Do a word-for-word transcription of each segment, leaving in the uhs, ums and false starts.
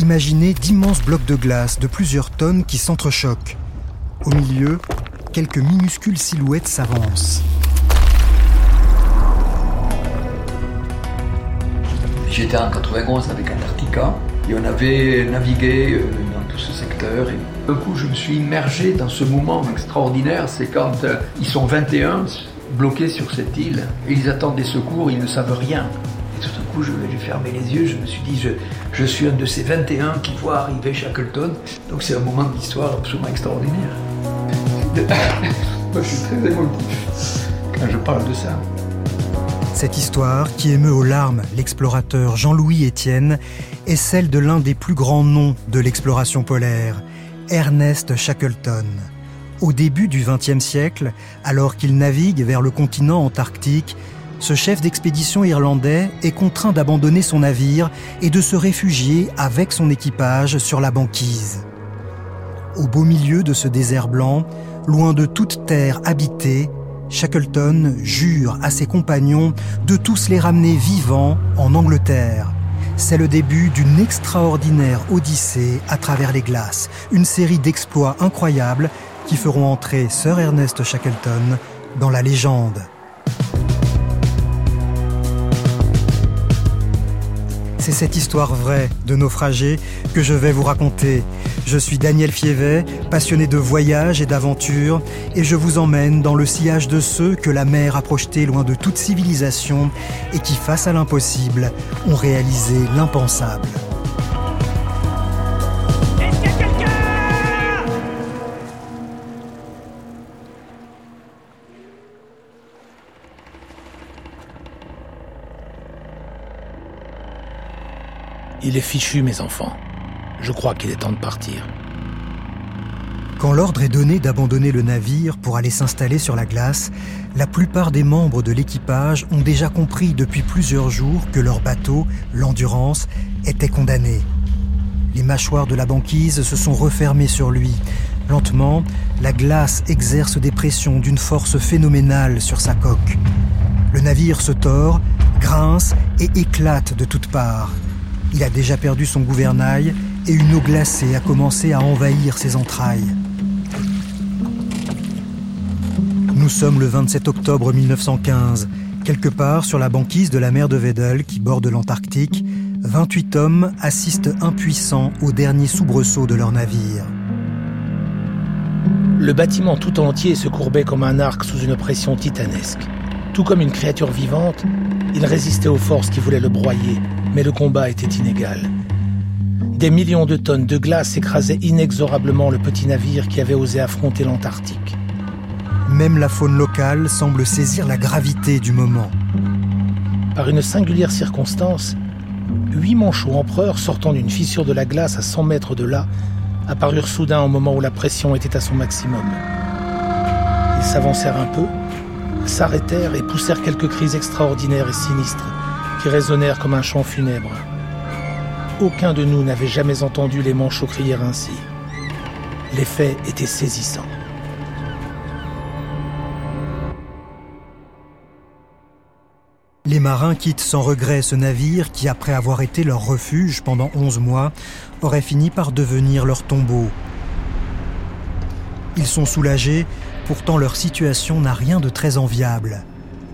Imaginez d'immenses blocs de glace de plusieurs tonnes qui s'entrechoquent. Au milieu, quelques minuscules silhouettes s'avancent. J'étais en quatre-vingt-onze avec Antarctica et on avait navigué dans tout ce secteur. Et d'un coup, je me suis immergé dans ce moment extraordinaire. C'est quand euh, ils sont vingt et un bloqués sur cette île et ils attendent des secours, ils ne savent rien. Et tout d'un coup, je j'ai fermé les yeux, je me suis dit, je, je suis un de ces vingt et un qui voient arriver Shackleton. Donc c'est un moment d'histoire absolument extraordinaire. Moi, je suis très émotif quand je parle de ça. Cette histoire, qui émeut aux larmes l'explorateur Jean-Louis Etienne, est celle de l'un des plus grands noms de l'exploration polaire, Ernest Shackleton. Au début du vingtième siècle, alors qu'il navigue vers le continent antarctique, ce chef d'expédition irlandais est contraint d'abandonner son navire et de se réfugier avec son équipage sur la banquise. Au beau milieu de ce désert blanc, loin de toute terre habitée, Shackleton jure à ses compagnons de tous les ramener vivants en Angleterre. C'est le début d'une extraordinaire odyssée à travers les glaces, une série d'exploits incroyables qui feront entrer Sir Ernest Shackleton dans la légende. C'est cette histoire vraie de naufragés que je vais vous raconter. Je suis Daniel Fievet, passionné de voyage et d'aventure, et je vous emmène dans le sillage de ceux que la mer a projetés loin de toute civilisation et qui, face à l'impossible, ont réalisé l'impensable. Est-ce qu'il y a quelqu'un ? Il est fichu, mes enfants. Je crois qu'il est temps de partir. Quand l'ordre est donné d'abandonner le navire pour aller s'installer sur la glace, la plupart des membres de l'équipage ont déjà compris depuis plusieurs jours que leur bateau, l'Endurance, était condamné. Les mâchoires de la banquise se sont refermées sur lui. Lentement, la glace exerce des pressions d'une force phénoménale sur sa coque. Le navire se tord, grince et éclate de toutes parts. Il a déjà perdu son gouvernail et une eau glacée a commencé à envahir ses entrailles. Nous sommes le vingt-sept octobre mille neuf cent quinze. Quelque part sur la banquise de la mer de Weddell qui borde l'Antarctique, vingt-huit hommes assistent impuissants au dernier soubresaut de leur navire. Le bâtiment tout entier se courbait comme un arc sous une pression titanesque. Tout comme une créature vivante, il résistait aux forces qui voulaient le broyer, mais le combat était inégal. Des millions de tonnes de glace écrasaient inexorablement le petit navire qui avait osé affronter l'Antarctique. Même la faune locale semble saisir la gravité du moment. Par une singulière circonstance, huit manchots empereurs sortant d'une fissure de la glace à cent mètres de là apparurent soudain au moment où la pression était à son maximum. Ils s'avancèrent un peu, s'arrêtèrent et poussèrent quelques cris extraordinaires et sinistres qui résonnèrent comme un chant funèbre. Aucun de nous n'avait jamais entendu les manchots crier ainsi. L'effet était saisissant. Les marins quittent sans regret ce navire qui, après avoir été leur refuge pendant onze mois, aurait fini par devenir leur tombeau. Ils sont soulagés, pourtant leur situation n'a rien de très enviable.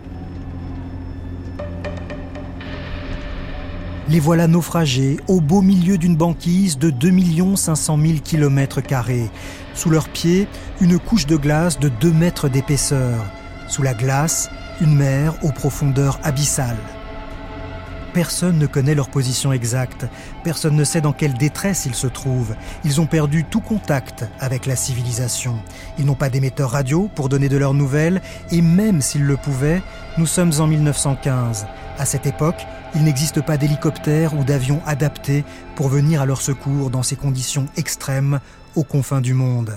Les voilà naufragés au beau milieu d'une banquise de deux millions cinq cent mille kilomètres carrés. Sous leurs pieds, une couche de glace de deux mètres d'épaisseur. Sous la glace, une mer aux profondeurs abyssales. Personne ne connaît leur position exacte. Personne ne sait dans quelle détresse ils se trouvent. Ils ont perdu tout contact avec la civilisation. Ils n'ont pas d'émetteur radio pour donner de leurs nouvelles, et même s'ils le pouvaient, nous sommes en mille neuf cent quinze. À cette époque, il n'existe pas d'hélicoptères ou d'avions adaptés pour venir à leur secours dans ces conditions extrêmes aux confins du monde.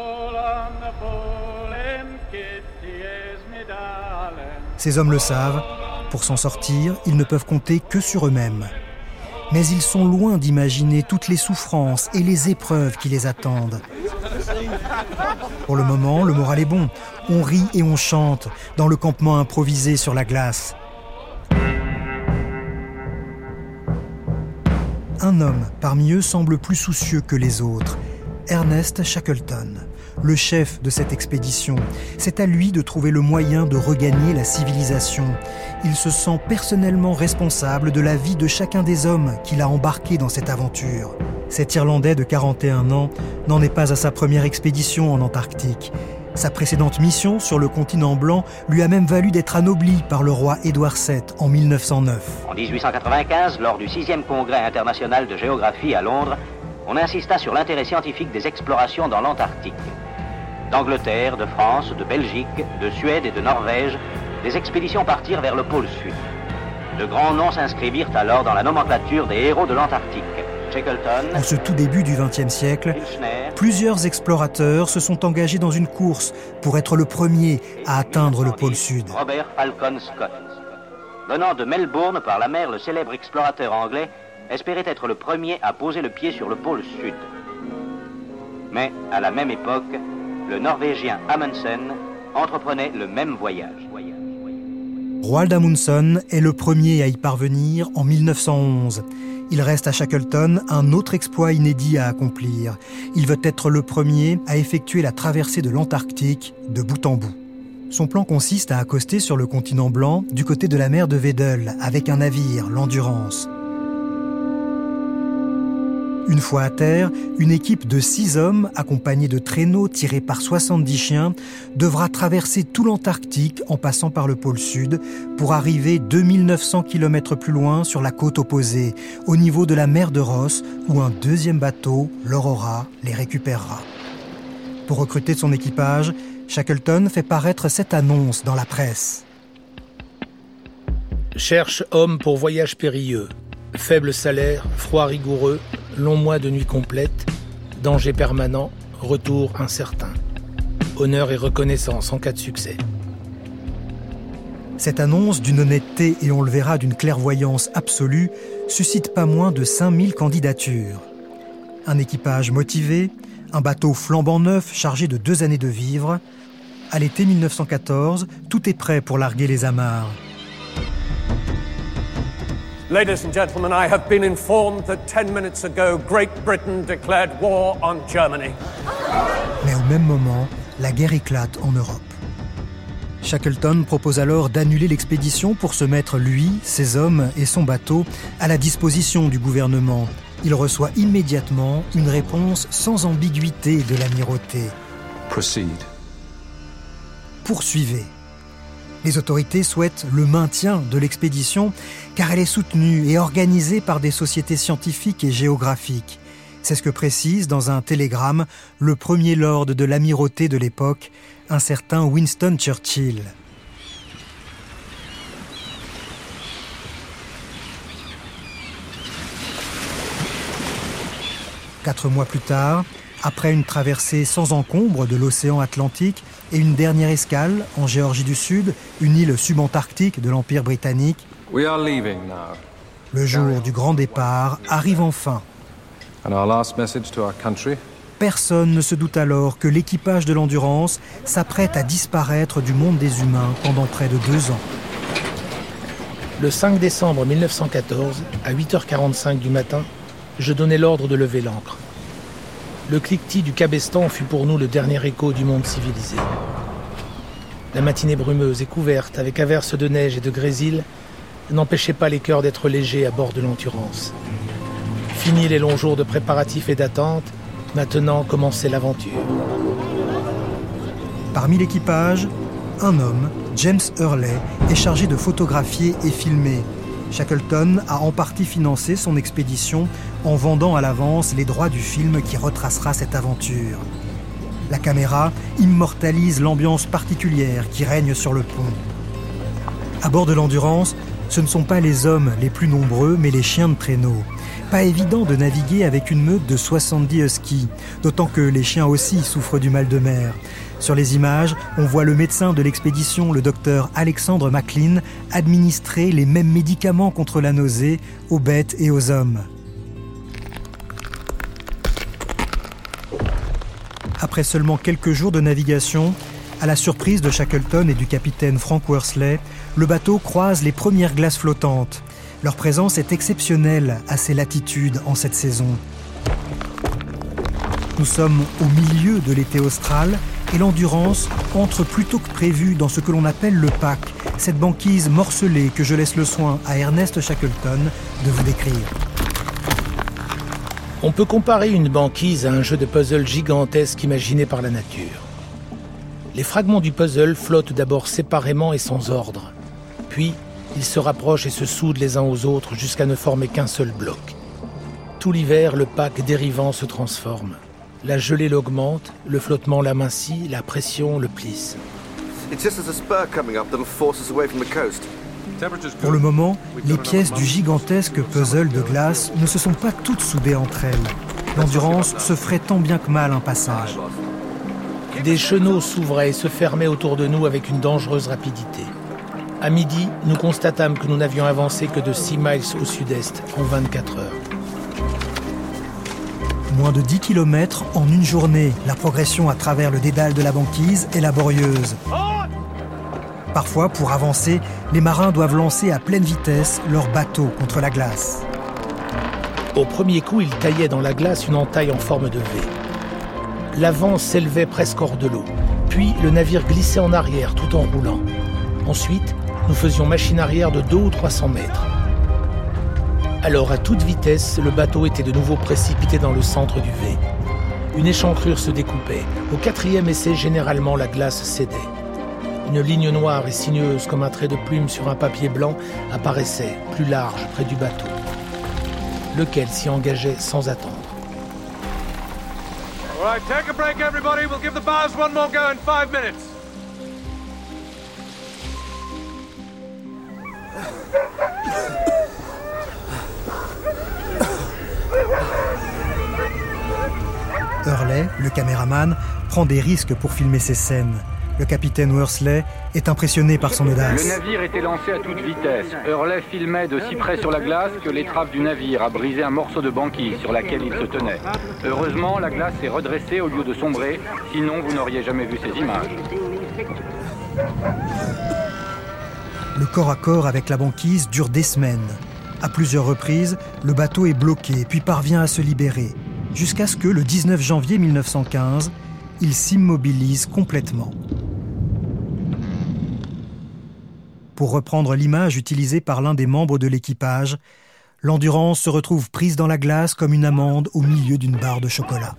Ces hommes le savent, pour s'en sortir, ils ne peuvent compter que sur eux-mêmes. Mais ils sont loin d'imaginer toutes les souffrances et les épreuves qui les attendent. Pour le moment, le moral est bon. On rit et on chante dans le campement improvisé sur la glace. Un homme parmi eux semble plus soucieux que les autres, Ernest Shackleton, le chef de cette expédition. C'est à lui de trouver le moyen de regagner la civilisation. Il se sent personnellement responsable de la vie de chacun des hommes qu'il a embarqués dans cette aventure. Cet Irlandais de quarante et un ans n'en est pas à sa première expédition en Antarctique. Sa précédente mission sur le continent blanc lui a même valu d'être anobli par le roi Édouard sept en mille neuf cent neuf. En dix-huit cent quatre-vingt-quinze, lors du sixième congrès international de géographie à Londres, on insista sur l'intérêt scientifique des explorations dans l'Antarctique. D'Angleterre, de France, de Belgique, de Suède et de Norvège, des expéditions partirent vers le pôle Sud. De grands noms s'inscrivirent alors dans la nomenclature des héros de l'Antarctique. Shackleton, en ce tout début du vingtième siècle, Kirchner, plusieurs explorateurs se sont engagés dans une course pour être le premier à atteindre le pôle Sud. Robert Falcon Scott. Venant de Melbourne par la mer, le célèbre explorateur anglais espérait être le premier à poser le pied sur le pôle Sud. Mais, à la même époque, le Norvégien Amundsen entreprenait le même voyage. Roald Amundsen est le premier à y parvenir en mille neuf cent onze. Il reste à Shackleton un autre exploit inédit à accomplir. Il veut être le premier à effectuer la traversée de l'Antarctique de bout en bout. Son plan consiste à accoster sur le continent blanc du côté de la mer de Weddell avec un navire, l'Endurance. Une fois à terre, une équipe de six hommes, accompagnés de traîneaux tirés par soixante-dix chiens, devra traverser tout l'Antarctique en passant par le pôle Sud pour arriver deux mille neuf cents kilomètres plus loin sur la côte opposée, au niveau de la mer de Ross, où un deuxième bateau, l'Aurora, les récupérera. Pour recruter son équipage, Shackleton fait paraître cette annonce dans la presse. Cherche homme pour voyage périlleux. Faible salaire, froid rigoureux, longs mois de nuit complète, danger permanent, retour incertain. Honneur et reconnaissance en cas de succès. Cette annonce d'une honnêteté et on le verra d'une clairvoyance absolue suscite pas moins de cinq mille candidatures. Un équipage motivé, un bateau flambant neuf chargé de deux années de vivres. À l'été mille neuf cent quatorze, tout est prêt pour larguer les amarres. Ladies and gentlemen, I have been informed that ten minutes ago, Great Britain declared war on Germany. Mais au même moment, la guerre éclate en Europe. Shackleton propose alors d'annuler l'expédition pour se mettre, lui, ses hommes et son bateau, à la disposition du gouvernement. Il reçoit immédiatement une réponse sans ambiguïté de l'amirauté. Proceed. Poursuivez. Les autorités souhaitent le maintien de l'expédition car elle est soutenue et organisée par des sociétés scientifiques et géographiques. C'est ce que précise dans un télégramme le premier lord de l'amirauté de l'époque, un certain Winston Churchill. Quatre mois plus tard, après une traversée sans encombre de l'océan Atlantique et une dernière escale en Géorgie du Sud, une île subantarctique de l'Empire britannique, We are leaving now. le jour du grand départ arrive enfin. And our last message to our country. Personne ne se doute alors que l'équipage de l'Endurance s'apprête à disparaître du monde des humains pendant près de deux ans. Le cinq décembre mille neuf cent quatorze, à huit heures quarante-cinq du matin, je donnai l'ordre de lever l'ancre. Le cliquetis du cabestan fut pour nous le dernier écho du monde civilisé. La matinée brumeuse et couverte, avec averses de neige et de grésil, n'empêchait pas les cœurs d'être légers à bord de l'Endurance. Fini les longs jours de préparatifs et d'attente, maintenant commençait l'aventure. Parmi l'équipage, un homme, James Hurley, est chargé de photographier et filmer. Shackleton a en partie financé son expédition en vendant à l'avance les droits du film qui retracera cette aventure. La caméra immortalise l'ambiance particulière qui règne sur le pont. À bord de l'Endurance, ce ne sont pas les hommes les plus nombreux, mais les chiens de traîneau. Pas évident de naviguer avec une meute de soixante-dix huskies, d'autant que les chiens aussi souffrent du mal de mer. Sur les images, on voit le médecin de l'expédition, le docteur Alexander McLean, administrer les mêmes médicaments contre la nausée aux bêtes et aux hommes. Après seulement quelques jours de navigation, à la surprise de Shackleton et du capitaine Frank Worsley, le bateau croise les premières glaces flottantes. Leur présence est exceptionnelle à ces latitudes en cette saison. Nous sommes au milieu de l'été austral et l'Endurance entre plus tôt que prévu dans ce que l'on appelle le pack, cette banquise morcelée que je laisse le soin à Ernest Shackleton de vous décrire. On peut comparer une banquise à un jeu de puzzle gigantesque imaginé par la nature. Les fragments du puzzle flottent d'abord séparément et sans ordre. Puis, ils se rapprochent et se soudent les uns aux autres jusqu'à ne former qu'un seul bloc. Tout l'hiver, le pack dérivant se transforme. La gelée l'augmente, le flottement l'amincit, la pression le plisse. Pour le moment, les pièces du gigantesque puzzle de glace ne se sont pas toutes soudées entre elles. L'Endurance se ferait tant bien que mal un passage. Des chenaux s'ouvraient et se fermaient autour de nous avec une dangereuse rapidité. À midi, nous constatâmes que nous n'avions avancé que de six miles au sud-est en vingt-quatre heures. Moins de dix kilomètres en une journée. La progression à travers le dédale de la banquise est laborieuse. Parfois, pour avancer, les marins doivent lancer à pleine vitesse leur bateau contre la glace. Au premier coup, ils taillaient dans la glace une entaille en forme de V. L'avant s'élevait presque hors de l'eau. Puis, le navire glissait en arrière tout en roulant. Ensuite, nous faisions machine arrière de deux ou trois cents mètres. Alors, à toute vitesse, le bateau était de nouveau précipité dans le centre du V. Une échancrure se découpait. Au quatrième essai, généralement, la glace cédait. Une ligne noire et sinueuse comme un trait de plume sur un papier blanc apparaissait, plus large, près du bateau, lequel s'y engageait sans attendre. All right, take a break, everybody. We'll give the bows one more go in five minutes. Hurley, le caméraman, prend des risques pour filmer ces scènes. Le capitaine Worsley est impressionné par son audace. Le navire était lancé à toute vitesse. Hurley filmait de si près sur la glace que l'étrave du navire a brisé un morceau de banquise sur laquelle il se tenait. Heureusement, la glace s'est redressée au lieu de sombrer, sinon vous n'auriez jamais vu ces images. Le corps à corps avec la banquise dure des semaines. À plusieurs reprises, le bateau est bloqué puis parvient à se libérer, jusqu'à ce que, le dix-neuf janvier mille neuf cent quinze, il s'immobilise complètement. Pour reprendre l'image utilisée par l'un des membres de l'équipage, l'Endurance se retrouve prise dans la glace comme une amande au milieu d'une barre de chocolat.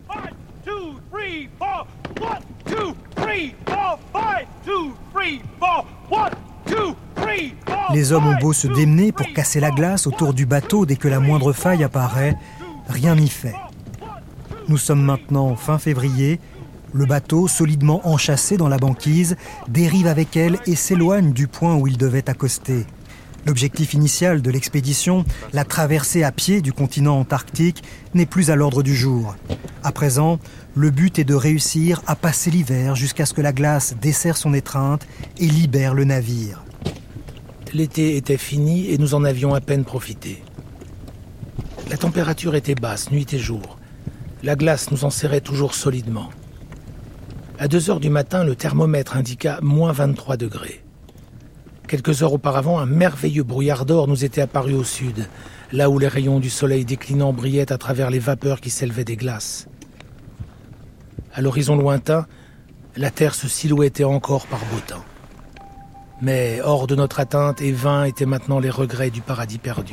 Les hommes ont beau se démener pour casser la glace autour du bateau dès que la moindre faille apparaît, rien n'y fait. Nous sommes maintenant fin février. Le bateau, solidement enchâssé dans la banquise, dérive avec elle et s'éloigne du point où il devait accoster. L'objectif initial de l'expédition, la traversée à pied du continent antarctique, n'est plus à l'ordre du jour. À présent, le but est de réussir à passer l'hiver jusqu'à ce que la glace desserre son étreinte et libère le navire. L'été était fini et nous en avions à peine profité. La température était basse, nuit et jour. La glace nous enserrait toujours solidement. À deux heures du matin, le thermomètre indiqua moins vingt-trois degrés. Quelques heures auparavant, un merveilleux brouillard d'or nous était apparu au sud, là où les rayons du soleil déclinant brillaient à travers les vapeurs qui s'élevaient des glaces. À l'horizon lointain, la terre se silhouettait encore par beau temps. Mais hors de notre atteinte et vains étaient maintenant les regrets du paradis perdu.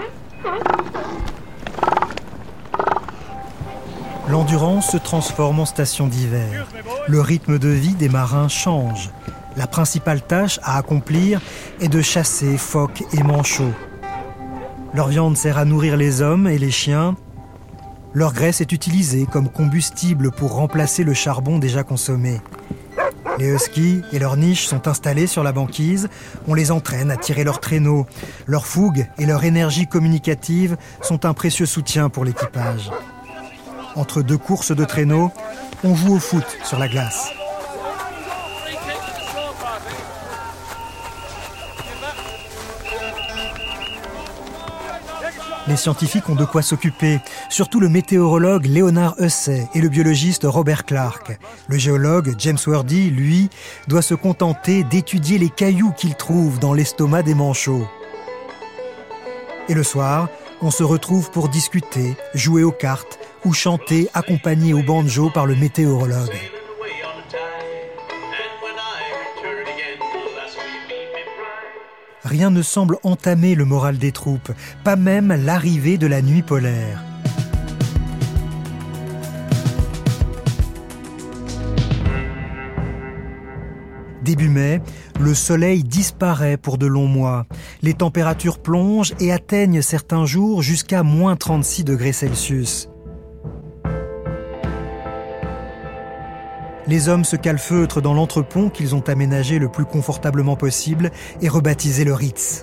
L'Endurance se transforme en station d'hiver. Le rythme de vie des marins change. La principale tâche à accomplir est de chasser phoques et manchots. Leur viande sert à nourrir les hommes et les chiens. Leur graisse est utilisée comme combustible pour remplacer le charbon déjà consommé. Les huskies et leurs niches sont installés sur la banquise. On les entraîne à tirer leurs traîneaux. Leur fougue et leur énergie communicative sont un précieux soutien pour l'équipage. Entre deux courses de traîneaux, on joue au foot sur la glace. Les scientifiques ont de quoi s'occuper, surtout le météorologue Leonard Hussey et le biologiste Robert Clark. Le géologue James Wordy, lui, doit se contenter d'étudier les cailloux qu'il trouve dans l'estomac des manchots. Et le soir, on se retrouve pour discuter, jouer aux cartes ou chanter accompagné au banjo par le météorologue. Rien ne semble entamer le moral des troupes, pas même l'arrivée de la nuit polaire. Début mai, le soleil disparaît pour de longs mois. Les températures plongent et atteignent certains jours jusqu'à moins trente-six degrés Celsius. Les hommes se calfeutrent dans l'entrepont qu'ils ont aménagé le plus confortablement possible et rebaptisé le Ritz.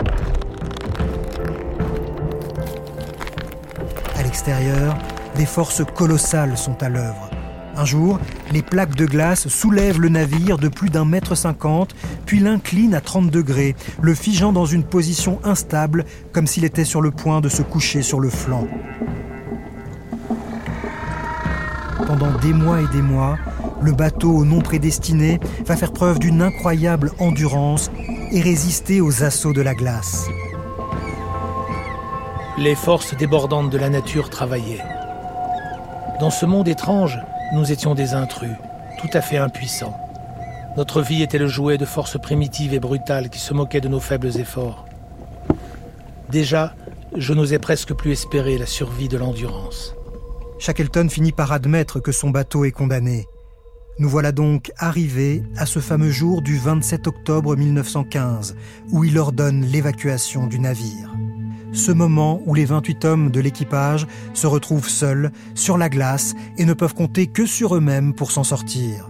À l'extérieur, des forces colossales sont à l'œuvre. Un jour, les plaques de glace soulèvent le navire de plus d'un mètre cinquante, puis l'inclinent à trente degrés, le figeant dans une position instable, comme s'il était sur le point de se coucher sur le flanc. Pendant des mois et des mois, le bateau non prédestiné va faire preuve d'une incroyable endurance et résister aux assauts de la glace. Les forces débordantes de la nature travaillaient. Dans ce monde étrange, nous étions des intrus, tout à fait impuissants. Notre vie était le jouet de forces primitives et brutales qui se moquaient de nos faibles efforts. Déjà, je n'osais presque plus espérer la survie de l'endurance. Shackleton finit par admettre que son bateau est condamné. Nous voilà donc arrivés à ce fameux jour du vingt-sept octobre mille neuf cent quinze, où il ordonne l'évacuation du navire. Ce moment où les vingt-huit hommes de l'équipage se retrouvent seuls, sur la glace, et ne peuvent compter que sur eux-mêmes pour s'en sortir.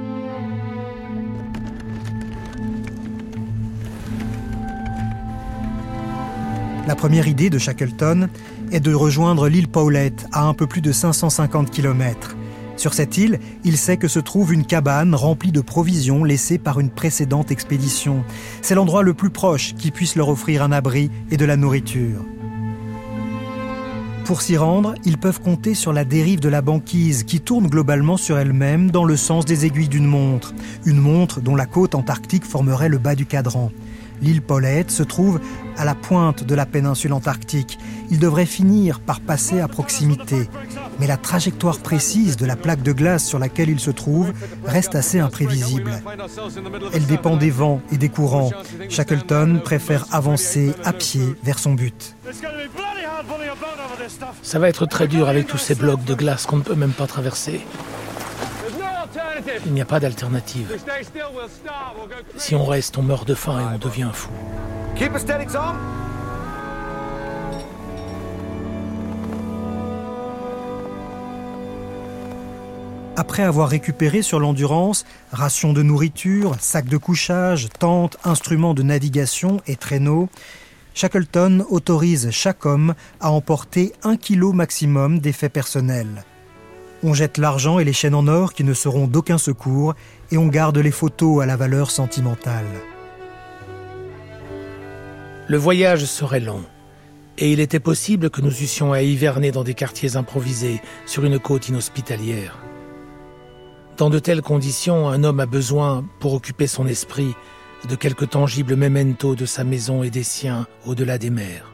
La première idée de Shackleton est de rejoindre l'île Paulet, à un peu plus de cinq cent cinquante kilomètres. Sur cette île, il sait que se trouve une cabane remplie de provisions laissées par une précédente expédition. C'est l'endroit le plus proche qui puisse leur offrir un abri et de la nourriture. Pour s'y rendre, ils peuvent compter sur la dérive de la banquise qui tourne globalement sur elle-même dans le sens des aiguilles d'une montre. Une montre dont la côte antarctique formerait le bas du cadran. L'île Paulet se trouve à la pointe de la péninsule antarctique. Il devrait finir par passer à proximité. Mais la trajectoire précise de la plaque de glace sur laquelle il se trouve reste assez imprévisible. Elle dépend des vents et des courants. Shackleton préfère avancer à pied vers son but. Ça va être très dur avec tous ces blocs de glace qu'on ne peut même pas traverser. Il n'y a pas d'alternative. Si on reste, on meurt de faim et on devient fou. Après avoir récupéré sur l'Endurance rations de nourriture, sacs de couchage, tentes, instruments de navigation et traîneaux, Shackleton autorise chaque homme à emporter un kilo maximum d'effets personnels. On jette l'argent et les chaînes en or qui ne seront d'aucun secours et on garde les photos à la valeur sentimentale. Le voyage serait long et il était possible que nous eussions à hiverner dans des quartiers improvisés sur une côte inhospitalière. Dans de telles conditions, un homme a besoin, pour occuper son esprit, de quelques tangibles mementos de sa maison et des siens au-delà des mers.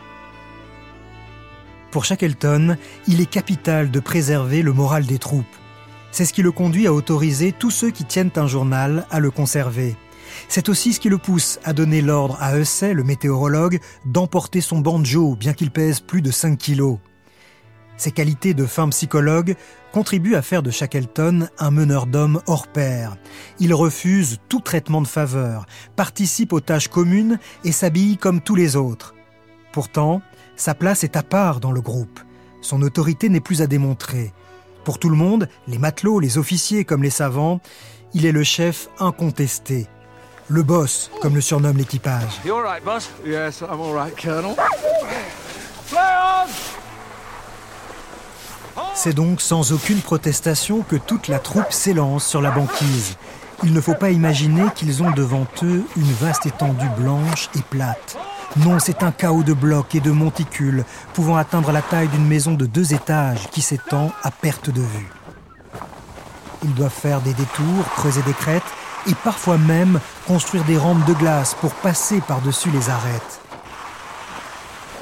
Pour Shackleton, il est capital de préserver le moral des troupes. C'est ce qui le conduit à autoriser tous ceux qui tiennent un journal à le conserver. C'est aussi ce qui le pousse à donner l'ordre à Hussey, le météorologue, d'emporter son banjo, bien qu'il pèse plus de cinq kilos. Ses qualités de fin psychologue contribuent à faire de Shackleton un meneur d'hommes hors pair. Il refuse tout traitement de faveur, participe aux tâches communes et s'habille comme tous les autres. Pourtant, sa place est à part dans le groupe. Son autorité n'est plus à démontrer. Pour tout le monde, les matelots, les officiers comme les savants, il est le chef incontesté. Le boss, comme le surnomme l'équipage. You all right, boss? Yes, I'm all right, Colonel. C'est donc sans aucune protestation que toute la troupe s'élance sur la banquise. Il ne faut pas imaginer qu'ils ont devant eux une vaste étendue blanche et plate. Non, c'est un chaos de blocs et de monticules, pouvant atteindre la taille d'une maison de deux étages qui s'étend à perte de vue. Ils doivent faire des détours, creuser des crêtes et parfois même construire des rampes de glace pour passer par-dessus les arêtes.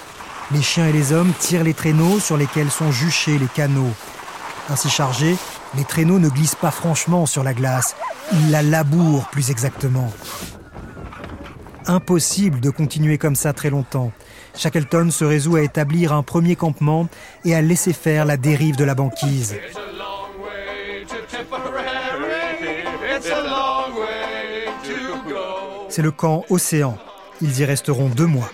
Les chiens et les hommes tirent les traîneaux sur lesquels sont juchés les canots. Ainsi chargés, les traîneaux ne glissent pas franchement sur la glace, ils la labourent plus exactement. Impossible de continuer comme ça très longtemps. Shackleton se résout à établir un premier campement et à laisser faire la dérive de la banquise. C'est le camp Océan. Ils y resteront deux mois.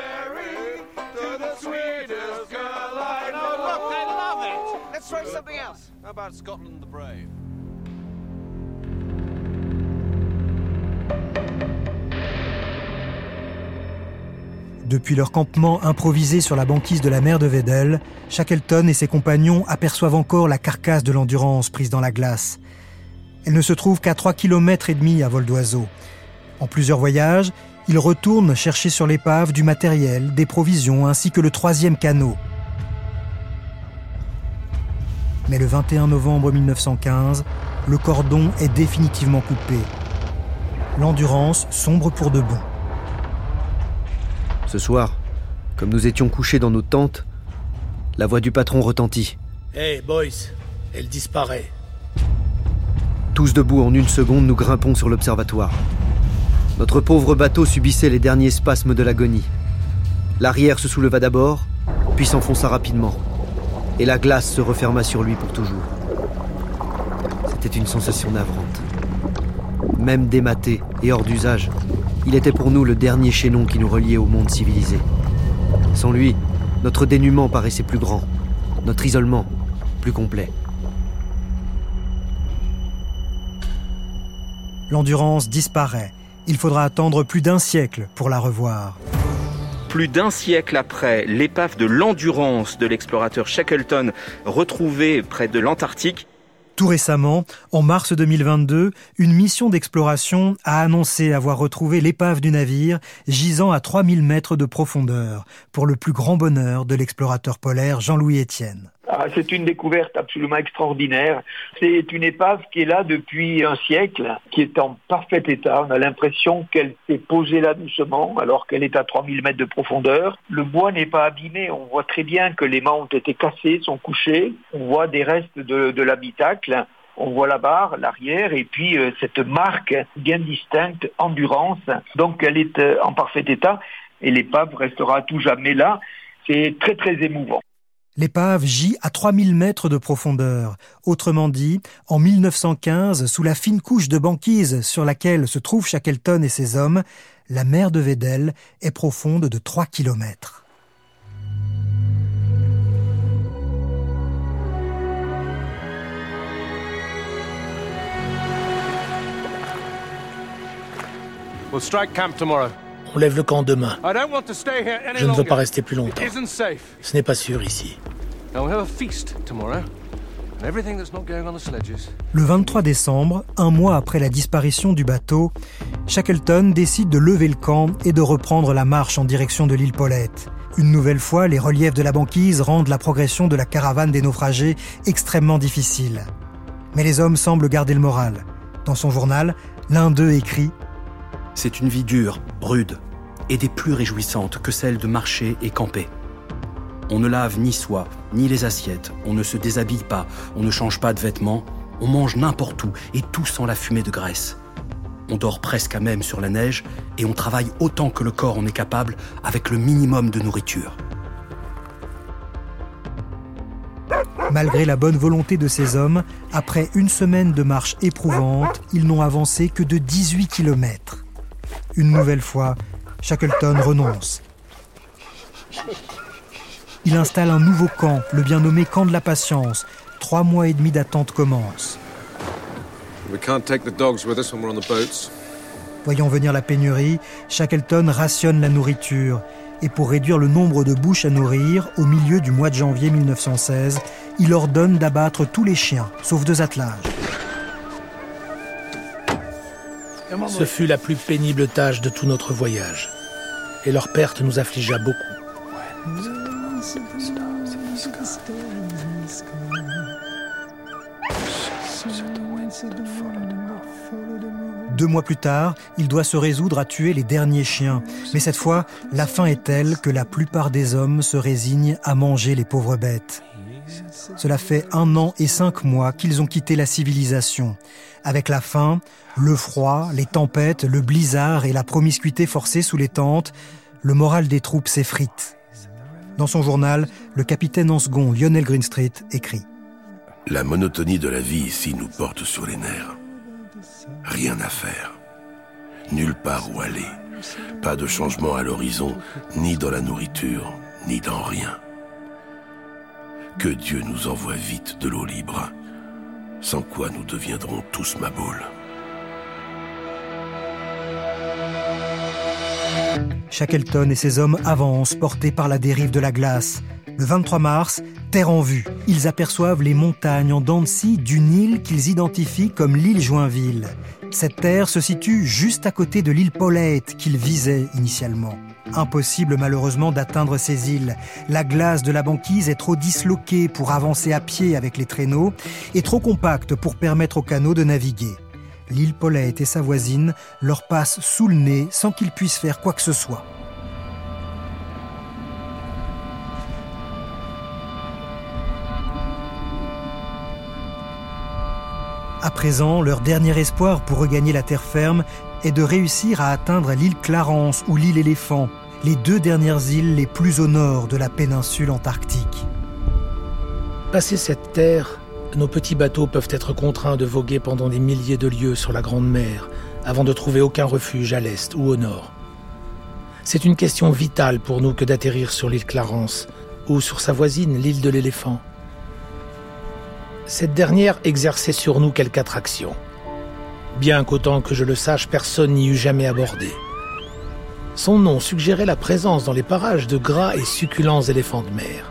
Depuis leur campement improvisé sur la banquise de la mer de Weddell, Shackleton et ses compagnons aperçoivent encore la carcasse de l'Endurance prise dans la glace. Elle ne se trouve qu'à trois kilomètres et demi à vol d'oiseau. En plusieurs voyages, ils retournent chercher sur l'épave du matériel, des provisions ainsi que le troisième canot. Mais le vingt et un novembre mille neuf cent quinze, le cordon est définitivement coupé. L'Endurance sombre pour de bon. Ce soir, comme nous étions couchés dans nos tentes, la voix du patron retentit. « Hey, boys, elle disparaît. » Tous debout en une seconde, nous grimpons sur l'observatoire. Notre pauvre bateau subissait les derniers spasmes de l'agonie. L'arrière se souleva d'abord, puis s'enfonça rapidement. Et la glace se referma sur lui pour toujours. C'était une sensation navrante. Même dématé et hors d'usage, il était pour nous le dernier chaînon qui nous reliait au monde civilisé. Sans lui, notre dénuement paraissait plus grand, notre isolement plus complet. L'Endurance disparaît. Il faudra attendre plus d'un siècle pour la revoir. Plus d'un siècle après l'épave de l'Endurance de l'explorateur Shackleton retrouvée près de l'Antarctique, tout récemment, en mars deux mille vingt-deux, une mission d'exploration a annoncé avoir retrouvé l'épave du navire gisant à trois mille mètres de profondeur, pour le plus grand bonheur de l'explorateur polaire Jean-Louis Etienne. Ah, c'est une découverte absolument extraordinaire. C'est une épave qui est là depuis un siècle, qui est en parfait état. On a l'impression qu'elle s'est posée là doucement, alors qu'elle est à trois mille mètres de profondeur. Le bois n'est pas abîmé. On voit très bien que les mâts ont été cassés, sont couchés. On voit des restes de, de l'habitacle. On voit la barre, l'arrière, et puis euh, cette marque bien distincte, Endurance. Donc elle est euh, en parfait état, et l'épave restera à tout jamais là. C'est très très émouvant. L'épave gît à trois mille mètres de profondeur. Autrement dit, en mille neuf cent quinze, sous la fine couche de banquise sur laquelle se trouvent Shackleton et ses hommes, la mer de Weddell est profonde de trois kilomètres. We'll strike camp tomorrow. On lève le camp demain. Je ne veux pas rester plus longtemps. Ce n'est pas sûr ici. Le vingt-trois décembre, un mois après la disparition du bateau, Shackleton décide de lever le camp et de reprendre la marche en direction de l'île Paulette. Une nouvelle fois, les reliefs de la banquise rendent la progression de la caravane des naufragés extrêmement difficile. Mais les hommes semblent garder le moral. Dans son journal, l'un d'eux écrit « C'est une vie dure, rude, et des plus réjouissantes que celle de marcher et camper. On ne lave ni soi, ni les assiettes, on ne se déshabille pas, on ne change pas de vêtements, on mange n'importe où, et tout sent la fumée de graisse. On dort presque à même sur la neige, et on travaille autant que le corps en est capable, avec le minimum de nourriture. » Malgré la bonne volonté de ces hommes, après une semaine de marche éprouvante, ils n'ont avancé que de dix-huit kilomètres. Une nouvelle fois, Shackleton renonce. Il installe un nouveau camp, le bien nommé camp de la patience. Trois mois et demi d'attente commencent. Voyant venir la pénurie, Shackleton rationne la nourriture. Et pour réduire le nombre de bouches à nourrir, au milieu du mois de janvier mille neuf cent seize, il ordonne d'abattre tous les chiens, sauf deux attelages. Ce fut la plus pénible tâche de tout notre voyage. Et leur perte nous affligea beaucoup. Deux mois plus tard, il doit se résoudre à tuer les derniers chiens. Mais cette fois, la faim est telle que la plupart des hommes se résignent à manger les pauvres bêtes. Cela fait un an et cinq mois qu'ils ont quitté la civilisation. Avec la faim, le froid, les tempêtes, le blizzard et la promiscuité forcée sous les tentes, le moral des troupes s'effrite. Dans son journal, le capitaine en second Lionel Greenstreet écrit « La monotonie de la vie ici nous porte sur les nerfs. Rien à faire. Nulle part où aller. Pas de changement à l'horizon, ni dans la nourriture, ni dans rien. Que Dieu nous envoie vite de l'eau libre, sans quoi nous deviendrons tous maboules. » Shackleton et ses hommes avancent, portés par la dérive de la glace. Le vingt-trois mars, terre en vue. Ils aperçoivent les montagnes en dents de scie d'une île qu'ils identifient comme l'île Joinville. Cette terre se situe juste à côté de l'île Paulette qu'ils visaient initialement. Impossible malheureusement d'atteindre ces îles. La glace de la banquise est trop disloquée pour avancer à pied avec les traîneaux et trop compacte pour permettre aux canots de naviguer. L'île Paulette et sa voisine leur passent sous le nez sans qu'ils puissent faire quoi que ce soit. À présent, leur dernier espoir pour regagner la terre ferme est de réussir à atteindre l'île Clarence ou l'île Éléphant, les deux dernières îles les plus au nord de la péninsule antarctique. Passé cette terre, nos petits bateaux peuvent être contraints de voguer pendant des milliers de lieues sur la Grande Mer avant de trouver aucun refuge à l'est ou au nord. C'est une question vitale pour nous que d'atterrir sur l'île Clarence ou sur sa voisine, l'île de l'Éléphant. Cette dernière exerçait sur nous quelque attraction, bien qu'autant que je le sache, personne n'y eût jamais abordé. Son nom suggérait la présence dans les parages de gras et succulents éléphants de mer.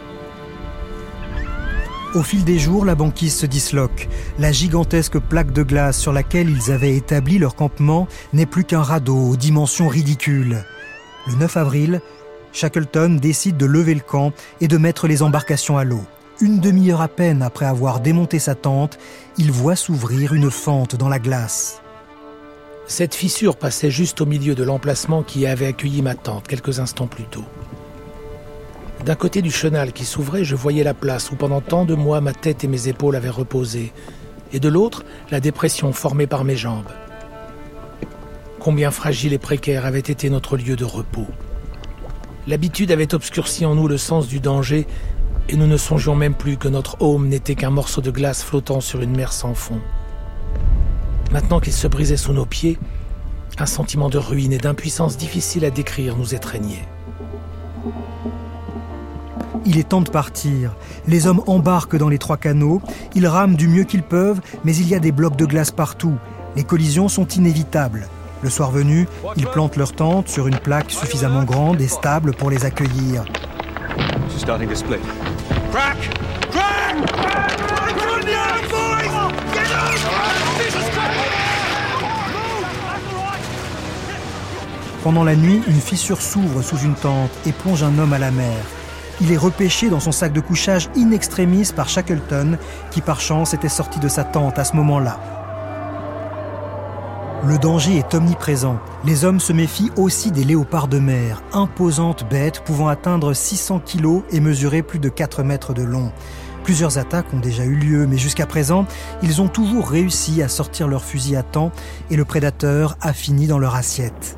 Au fil des jours, la banquise se disloque. La gigantesque plaque de glace sur laquelle ils avaient établi leur campement n'est plus qu'un radeau aux dimensions ridicules. Le neuf avril, Shackleton décide de lever le camp et de mettre les embarcations à l'eau. Une demi-heure à peine après avoir démonté sa tente, il voit s'ouvrir une fente dans la glace. Cette fissure passait juste au milieu de l'emplacement qui avait accueilli ma tente quelques instants plus tôt. D'un côté du chenal qui s'ouvrait, je voyais la place où pendant tant de mois ma tête et mes épaules avaient reposé, et de l'autre, la dépression formée par mes jambes. Combien fragile et précaire avait été notre lieu de repos. L'habitude avait obscurci en nous le sens du danger, et nous ne songions même plus que notre home n'était qu'un morceau de glace flottant sur une mer sans fond. Maintenant qu'il se brisait sous nos pieds, un sentiment de ruine et d'impuissance difficile à décrire nous étreignait. Il est temps de partir. Les hommes embarquent dans les trois canots. Ils rament du mieux qu'ils peuvent, mais il y a des blocs de glace partout. Les collisions sont inévitables. Le soir venu, ils plantent leur tente sur une plaque suffisamment grande et stable pour les accueillir. She's starting to split. Crack! Crack! Crack! Pendant la nuit, une fissure s'ouvre sous une tente et plonge un homme à la mer. Il est repêché dans son sac de couchage in extremis par Shackleton, qui par chance était sorti de sa tente à ce moment-là. Le danger est omniprésent. Les hommes se méfient aussi des léopards de mer, imposantes bêtes pouvant atteindre six cents kilos et mesurer plus de quatre mètres de long. Plusieurs attaques ont déjà eu lieu, mais jusqu'à présent, ils ont toujours réussi à sortir leur fusil à temps et le prédateur a fini dans leur assiette.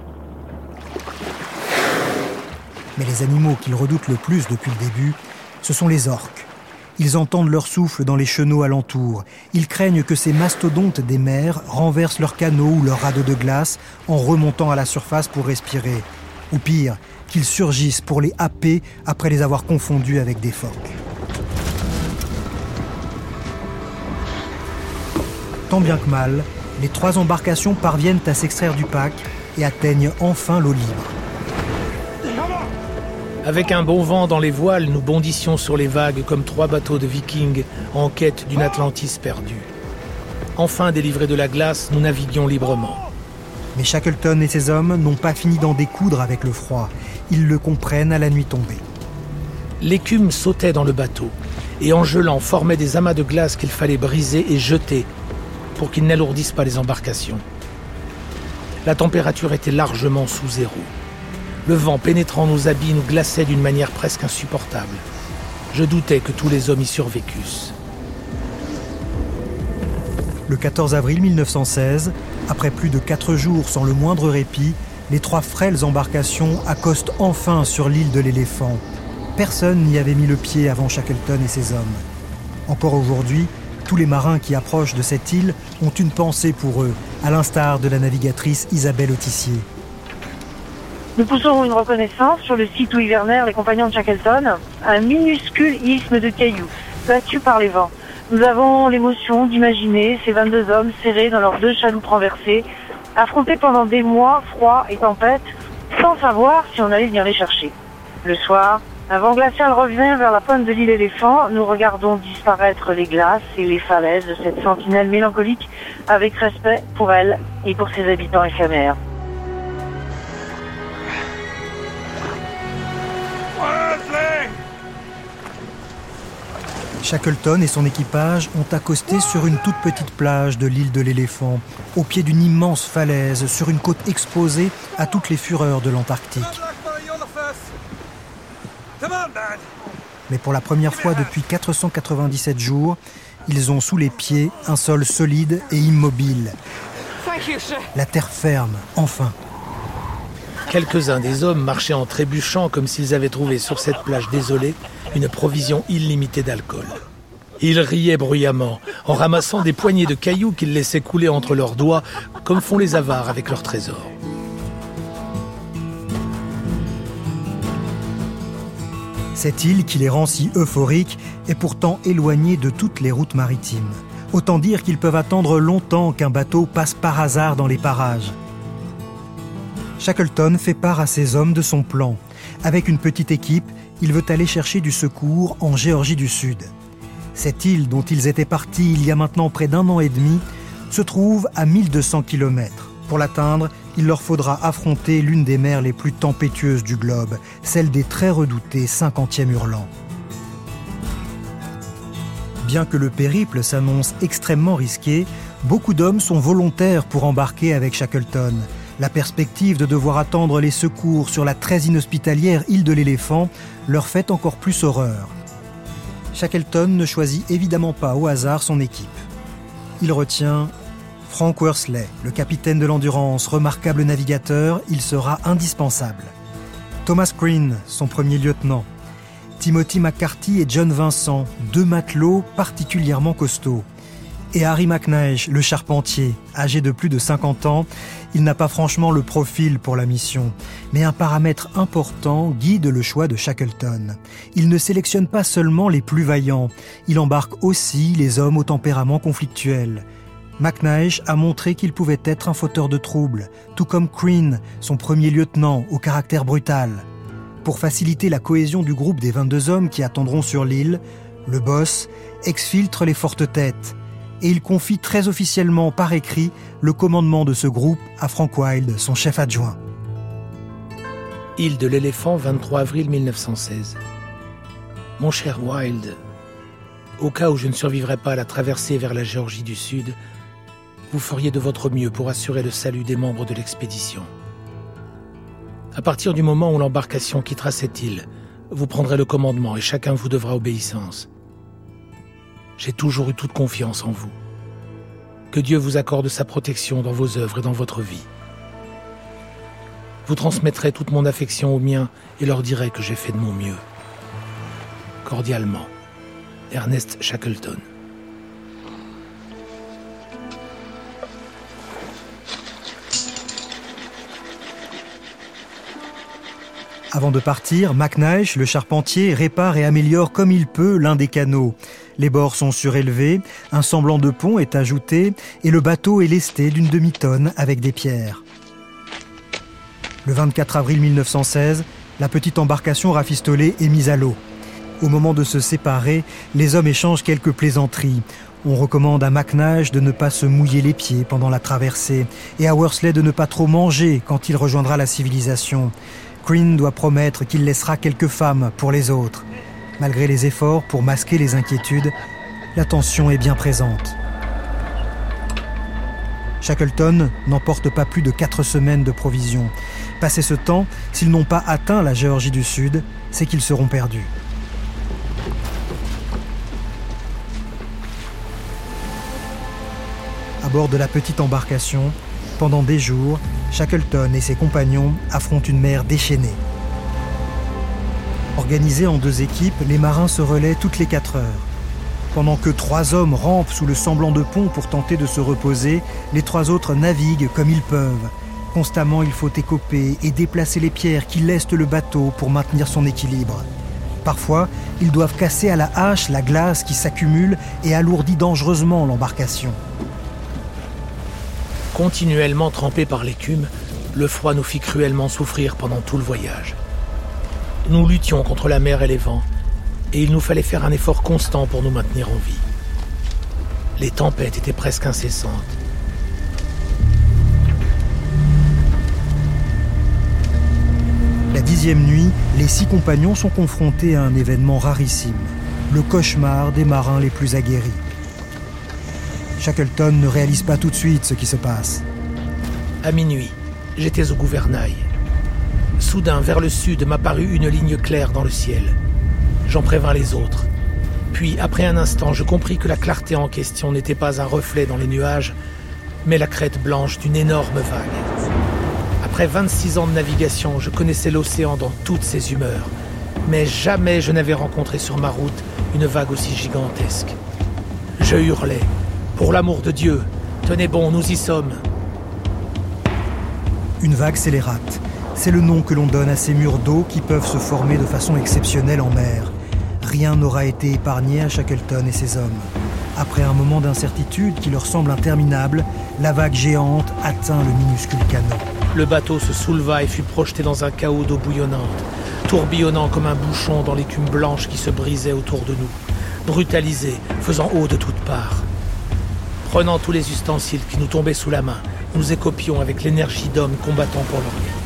Mais les animaux qu'ils redoutent le plus depuis le début, ce sont les orques. Ils entendent leur souffle dans les chenaux alentours. Ils craignent que ces mastodontes des mers renversent leurs canots ou leurs radeaux de glace en remontant à la surface pour respirer. Ou pire, qu'ils surgissent pour les happer après les avoir confondus avec des phoques. Tant bien que mal, les trois embarcations parviennent à s'extraire du pack et atteignent enfin l'eau libre. Avec un bon vent dans les voiles, nous bondissions sur les vagues comme trois bateaux de vikings en quête d'une Atlantis perdue. Enfin délivrés de la glace, nous naviguions librement. Mais Shackleton et ses hommes n'ont pas fini d'en découdre avec le froid. Ils le comprennent à la nuit tombée. L'écume sautait dans le bateau. et en gelant formaient des amas de glace qu'il fallait briser et jeter pour qu'ils n'alourdissent pas les embarcations. La température était largement sous zéro. Le vent pénétrant nos habits nous glaçait d'une manière presque insupportable. Je doutais que tous les hommes y survécussent. Le quatorze avril mille neuf cent seize, après plus de quatre jours sans le moindre répit, les trois frêles embarcations accostent enfin sur l'île de l'Éléphant. Personne n'y avait mis le pied avant Shackleton et ses hommes. Encore aujourd'hui, tous les marins qui approchent de cette île ont une pensée pour eux, à l'instar de la navigatrice Isabelle Autissier. Nous poussons une reconnaissance sur le site où hivernèrent les compagnons de Shackleton, un minuscule isthme de cailloux, battu par les vents. Nous avons l'émotion d'imaginer ces vingt-deux hommes serrés dans leurs deux chaloupes renversées, affrontés pendant des mois, froid et tempête, sans savoir si on allait venir les chercher. Le soir, un vent glacial revient vers la pointe de l'île Éléphant. Nous regardons disparaître les glaces et les falaises de cette sentinelle mélancolique avec respect pour elle et pour ses habitants éphémères. Shackleton et son équipage ont accosté sur une toute petite plage de l'île de l'Éléphant, au pied d'une immense falaise, sur une côte exposée à toutes les fureurs de l'Antarctique. Mais pour la première fois depuis quatre cent quatre-vingt-dix-sept jours, ils ont sous les pieds un sol solide et immobile. La terre ferme, enfin. Quelques-uns des hommes marchaient en trébuchant comme s'ils avaient trouvé sur cette plage désolée une provision illimitée d'alcool. Ils riaient bruyamment, en ramassant des poignées de cailloux qu'ils laissaient couler entre leurs doigts, comme font les avares avec leurs trésors. Cette île qui les rend si euphoriques est pourtant éloignée de toutes les routes maritimes. Autant dire qu'ils peuvent attendre longtemps qu'un bateau passe par hasard dans les parages. Shackleton fait part à ses hommes de son plan. Avec une petite équipe, il veut aller chercher du secours en Géorgie du Sud. Cette île dont ils étaient partis il y a maintenant près d'un an et demi se trouve à mille deux cents kilomètres. Pour l'atteindre, il leur faudra affronter l'une des mers les plus tempétueuses du globe, celle des très redoutés cinquantième hurlants. Bien que le périple s'annonce extrêmement risqué, beaucoup d'hommes sont volontaires pour embarquer avec Shackleton. La perspective de devoir attendre les secours sur la très inhospitalière île de l'Éléphant leur fait encore plus horreur. Shackleton ne choisit évidemment pas au hasard son équipe. Il retient Frank Worsley, le capitaine de l'Endurance, remarquable navigateur, il sera indispensable. Thomas Crean, son premier lieutenant. Timothy McCarthy et John Vincent, deux matelots particulièrement costauds. Et Harry McNeish, le charpentier, âgé de plus de cinquante ans, il n'a pas franchement le profil pour la mission, mais un paramètre important guide le choix de Shackleton. Il ne sélectionne pas seulement les plus vaillants, il embarque aussi les hommes au tempérament conflictuel. McNeish a montré qu'il pouvait être un fauteur de troubles, tout comme Crean, son premier lieutenant, au caractère brutal. Pour faciliter la cohésion du groupe des vingt-deux hommes qui attendront sur l'île, le boss exfiltre les fortes têtes, et il confie très officiellement par écrit le commandement de ce groupe à Frank Wild, son chef adjoint. Île de l'Éléphant, vingt-trois avril mille neuf cent seize. Mon cher Wild, au cas où je ne survivrais pas à la traversée vers la Géorgie du Sud, vous feriez de votre mieux pour assurer le salut des membres de l'expédition. À partir du moment où l'embarcation quittera cette île, vous prendrez le commandement et chacun vous devra obéissance. J'ai toujours eu toute confiance en vous. Que Dieu vous accorde sa protection dans vos œuvres et dans votre vie. Vous transmettrez toute mon affection aux miens et leur direz que j'ai fait de mon mieux. Cordialement, Ernest Shackleton. Avant de partir, McNeish, le charpentier, répare et améliore comme il peut l'un des canots. Les bords sont surélevés, un semblant de pont est ajouté et le bateau est lesté d'une demi-tonne avec des pierres. Le vingt-quatre avril mille neuf cent seize, la petite embarcation rafistolée est mise à l'eau. Au moment de se séparer, les hommes échangent quelques plaisanteries. On recommande à McNeish de ne pas se mouiller les pieds pendant la traversée et à Worsley de ne pas trop manger quand il rejoindra la civilisation. Crean doit promettre qu'il laissera quelques femmes pour les autres. Malgré les efforts pour masquer les inquiétudes, la tension est bien présente. Shackleton n'emporte pas plus de quatre semaines de provisions. Passé ce temps, s'ils n'ont pas atteint la Géorgie du Sud, c'est qu'ils seront perdus. À bord de la petite embarcation, pendant des jours, Shackleton et ses compagnons affrontent une mer déchaînée. Organisés en deux équipes, les marins se relaient toutes les quatre heures. Pendant que trois hommes rampent sous le semblant de pont pour tenter de se reposer, les trois autres naviguent comme ils peuvent. Constamment, il faut écoper et déplacer les pierres qui lestent le bateau pour maintenir son équilibre. Parfois, ils doivent casser à la hache la glace qui s'accumule et alourdit dangereusement l'embarcation. Continuellement trempés par l'écume, le froid nous fit cruellement souffrir pendant tout le voyage. Nous luttions contre la mer et les vents, et il nous fallait faire un effort constant pour nous maintenir en vie. Les tempêtes étaient presque incessantes. La dixième nuit, les six compagnons sont confrontés à un événement rarissime, le cauchemar des marins les plus aguerris. Shackleton ne réalise pas tout de suite ce qui se passe. À minuit, j'étais au gouvernail. Soudain, vers le sud, m'apparut une ligne claire dans le ciel. J'en prévins les autres. Puis, après un instant, je compris que la clarté en question n'était pas un reflet dans les nuages, mais la crête blanche d'une énorme vague. Après vingt-six ans de navigation, je connaissais l'océan dans toutes ses humeurs, mais jamais je n'avais rencontré sur ma route une vague aussi gigantesque. Je hurlais. Pour l'amour de Dieu, tenez bon, nous y sommes. Une vague scélérate, c'est le nom que l'on donne à ces murs d'eau qui peuvent se former de façon exceptionnelle en mer. Rien n'aura été épargné à Shackleton et ses hommes. Après un moment d'incertitude qui leur semble interminable, la vague géante atteint le minuscule canot. Le bateau se souleva et fut projeté dans un chaos d'eau bouillonnante, tourbillonnant comme un bouchon dans l'écume blanche qui se brisait autour de nous, brutalisé, faisant eau de toutes parts. Prenant tous les ustensiles qui nous tombaient sous la main, nous écopions avec l'énergie d'hommes combattant pour leur vie.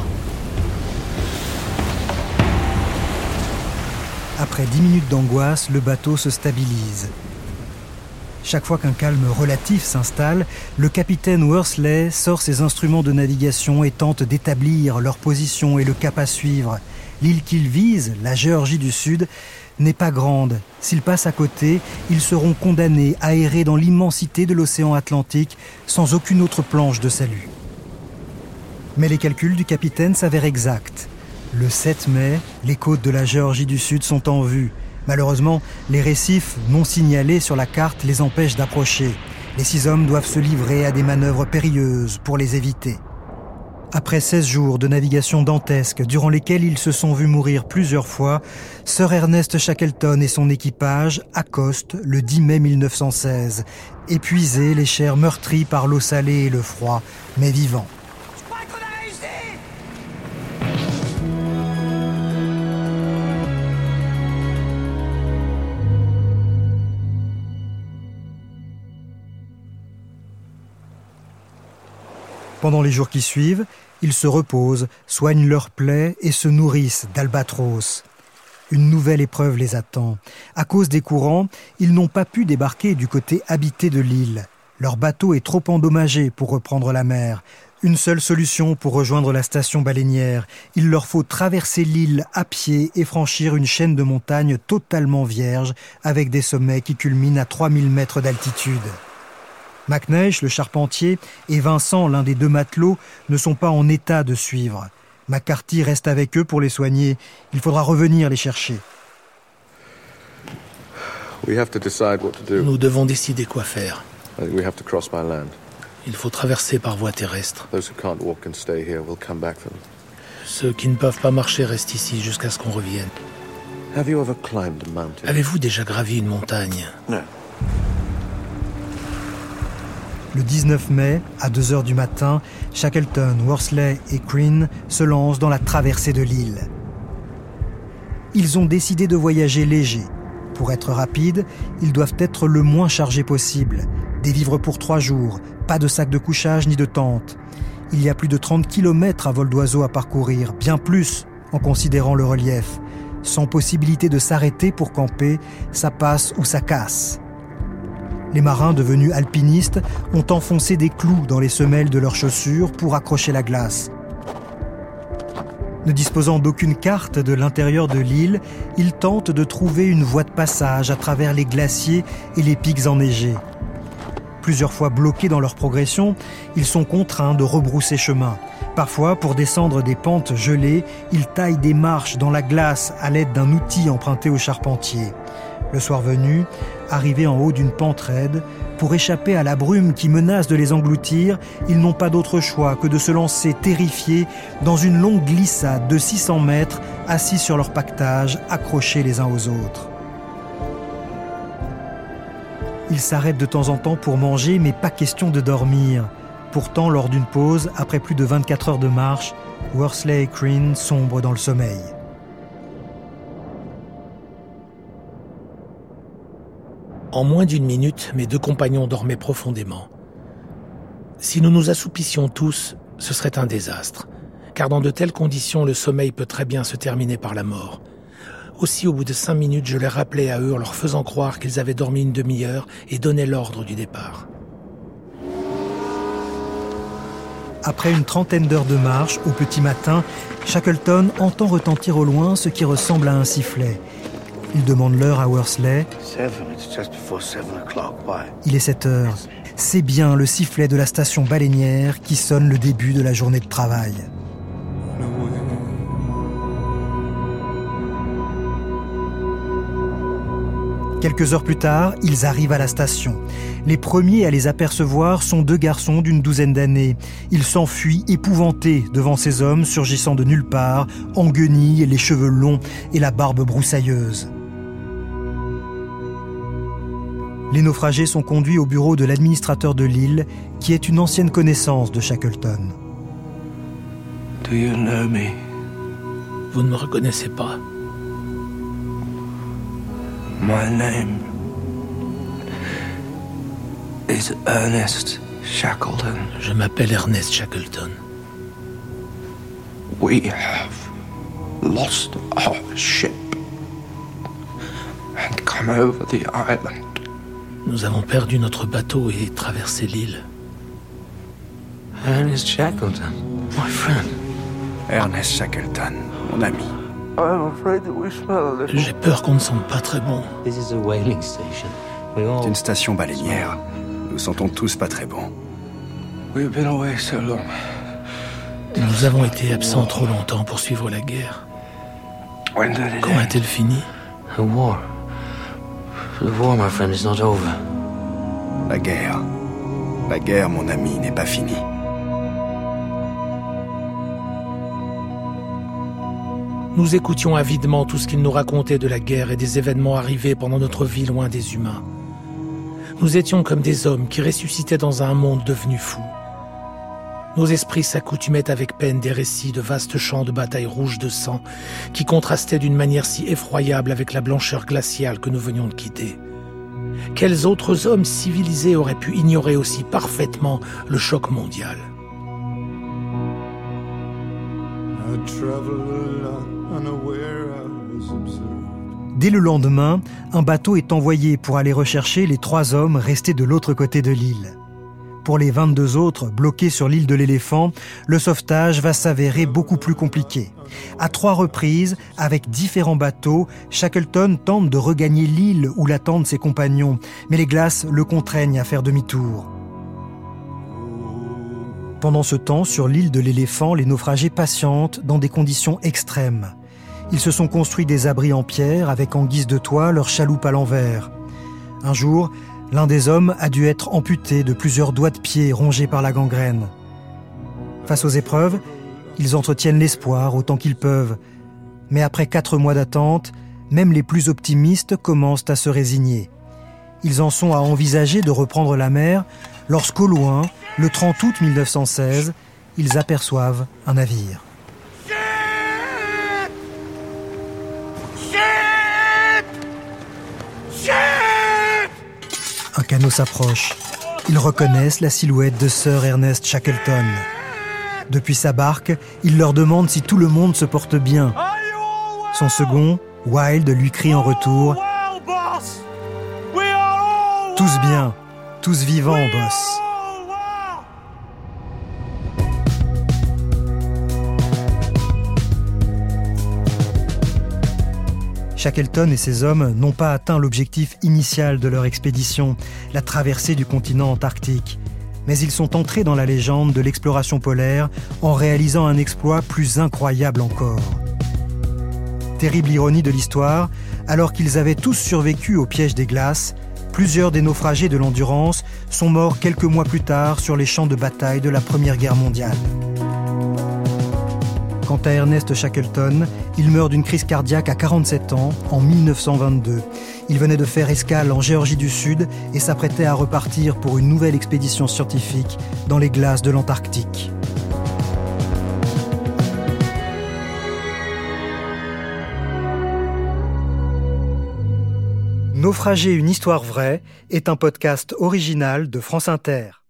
Après dix minutes d'angoisse, le bateau se stabilise. Chaque fois qu'un calme relatif s'installe, le capitaine Worsley sort ses instruments de navigation et tente d'établir leur position et le cap à suivre. L'île qu'ils visent, la Géorgie du Sud, n'est pas grande. S'ils passent à côté, ils seront condamnés à errer dans l'immensité de l'océan Atlantique sans aucune autre planche de salut. Mais les calculs du capitaine s'avèrent exacts. Le sept mai, les côtes de la Géorgie du Sud sont en vue. Malheureusement, les récifs non signalés sur la carte les empêchent d'approcher. Les six hommes doivent se livrer à des manœuvres périlleuses pour les éviter. Après seize jours de navigation dantesque, durant lesquels ils se sont vus mourir plusieurs fois, Sir Ernest Shackleton et son équipage accostent le dix mai mille neuf cent seize, épuisés, les chairs meurtries par l'eau salée et le froid, mais vivants. Pendant les jours qui suivent, ils se reposent, soignent leurs plaies et se nourrissent d'albatros. Une nouvelle épreuve les attend. À cause des courants, ils n'ont pas pu débarquer du côté habité de l'île. Leur bateau est trop endommagé pour reprendre la mer. Une seule solution pour rejoindre la station baleinière. Il leur faut traverser l'île à pied et franchir une chaîne de montagnes totalement vierge avec des sommets qui culminent à trois mille mètres d'altitude. McNeish, le charpentier, et Vincent, l'un des deux matelots, ne sont pas en état de suivre. McCarthy reste avec eux pour les soigner. Il faudra revenir les chercher. Nous devons décider quoi faire. We have to cross by land. Il faut traverser par voie terrestre. Those who can't walk and stay here will come back for them. Ceux qui ne peuvent pas marcher restent ici jusqu'à ce qu'on revienne. Have you ever climbed a mountain? Avez-vous déjà gravi une montagne? No. Le dix-neuf mai, à deux heures du matin, Shackleton, Worsley et Crean se lancent dans la traversée de l'île. Ils ont décidé de voyager léger. Pour être rapides, ils doivent être le moins chargés possible. Des vivres pour trois jours, pas de sac de couchage ni de tente. Il y a plus de trente kilomètres à vol d'oiseau à parcourir, bien plus en considérant le relief. sans possibilité de s'arrêter pour camper, ça passe ou ça casse. Les marins devenus alpinistes ont enfoncé des clous dans les semelles de leurs chaussures pour accrocher la glace. Ne disposant d'aucune carte de l'intérieur de l'île, ils tentent de trouver une voie de passage à travers les glaciers et les pics enneigés. Plusieurs fois bloqués dans leur progression, ils sont contraints de rebrousser chemin. Parfois, pour descendre des pentes gelées, ils taillent des marches dans la glace à l'aide d'un outil emprunté aux charpentiers. Le soir venu, arrivés en haut d'une pente raide, pour échapper à la brume qui menace de les engloutir, ils n'ont pas d'autre choix que de se lancer terrifiés dans une longue glissade de six cents mètres, assis sur leur pactage, accrochés les uns aux autres. Ils s'arrêtent de temps en temps pour manger, mais pas question de dormir. Pourtant, lors d'une pause, après plus de vingt-quatre heures de marche, Worsley et Crean sombrent dans le sommeil. En moins d'une minute, mes deux compagnons dormaient profondément. Si nous nous assoupissions tous, ce serait un désastre, car dans de telles conditions, le sommeil peut très bien se terminer par la mort. Aussi, au bout de cinq minutes, je les rappelais à eux en leur faisant croire qu'ils avaient dormi une demi-heure et donnais l'ordre du départ. Après une trentaine d'heures de marche, au petit matin, Shackleton entend retentir au loin ce qui ressemble à un sifflet. Il demande l'heure à Worsley. Il est sept heures. C'est bien le sifflet de la station baleinière qui sonne le début de la journée de travail. Quelques heures plus tard, ils arrivent à la station. Les premiers à les apercevoir sont deux garçons d'une douzaine d'années. Ils s'enfuient épouvantés devant ces hommes surgissant de nulle part, en guenilles, les cheveux longs et la barbe broussailleuse. Les naufragés sont conduits au bureau de l'administrateur de l'île, qui est une ancienne connaissance de Shackleton. Do you know me? Vous ne me reconnaissez pas? My name is Ernest Shackleton. Je m'appelle Ernest Shackleton. We have lost our ship and come over the island. Nous avons perdu notre bateau et traversé l'île. Ernest Shackleton, my friend. Ernest Shackleton, mon ami. J'ai peur qu'on ne sente pas très bon. C'est une station baleinière. Nous sentons tous pas très bon. Nous avons été absents trop longtemps pour suivre la guerre. Quand a-t-elle fini? The war. The war, my friend, is not over. La guerre. La guerre, mon ami, n'est pas finie. Nous écoutions avidement tout ce qu'il nous racontait de la guerre et des événements arrivés pendant notre vie loin des humains. Nous étions comme des hommes qui ressuscitaient dans un monde devenu fou. Nos esprits s'accoutumaient avec peine des récits de vastes champs de bataille rouges de sang qui contrastaient d'une manière si effroyable avec la blancheur glaciale que nous venions de quitter. Quels autres hommes civilisés auraient pu ignorer aussi parfaitement le choc mondial? Dès le lendemain, un bateau est envoyé pour aller rechercher les trois hommes restés de l'autre côté de l'île. Pour les vingt-deux autres bloqués sur l'île de l'Éléphant, le sauvetage va s'avérer beaucoup plus compliqué. À trois reprises, avec différents bateaux, Shackleton tente de regagner l'île où l'attendent ses compagnons, mais les glaces le contraignent à faire demi-tour. Pendant ce temps, sur l'île de l'Éléphant, les naufragés patientent dans des conditions extrêmes. Ils se sont construits des abris en pierre avec en guise de toit leur chaloupe à l'envers. Un jour, l'un des hommes a dû être amputé de plusieurs doigts de pied rongés par la gangrène. Face aux épreuves, ils entretiennent l'espoir autant qu'ils peuvent. Mais après quatre mois d'attente, même les plus optimistes commencent à se résigner. Ils en sont à envisager de reprendre la mer lorsqu'au loin, le trente août mille neuf cent seize, ils aperçoivent un navire. Un canot s'approche. Ils reconnaissent la silhouette de Sir Ernest Shackleton. Depuis sa barque, il leur demande si tout le monde se porte bien. Son second, Wilde lui crie en retour « Tous bien, tous vivants, boss !» Shackleton et ses hommes n'ont pas atteint l'objectif initial de leur expédition, la traversée du continent antarctique. Mais ils sont entrés dans la légende de l'exploration polaire en réalisant un exploit plus incroyable encore. Terrible ironie de l'histoire, alors qu'ils avaient tous survécu au piège des glaces, plusieurs des naufragés de l'Endurance sont morts quelques mois plus tard sur les champs de bataille de la Première Guerre mondiale. Quant à Ernest Shackleton, il meurt d'une crise cardiaque à quarante-sept ans en mille neuf cent vingt-deux. Il venait de faire escale en Géorgie du Sud et s'apprêtait à repartir pour une nouvelle expédition scientifique dans les glaces de l'Antarctique. Naufragé, une histoire vraie est un podcast original de France Inter.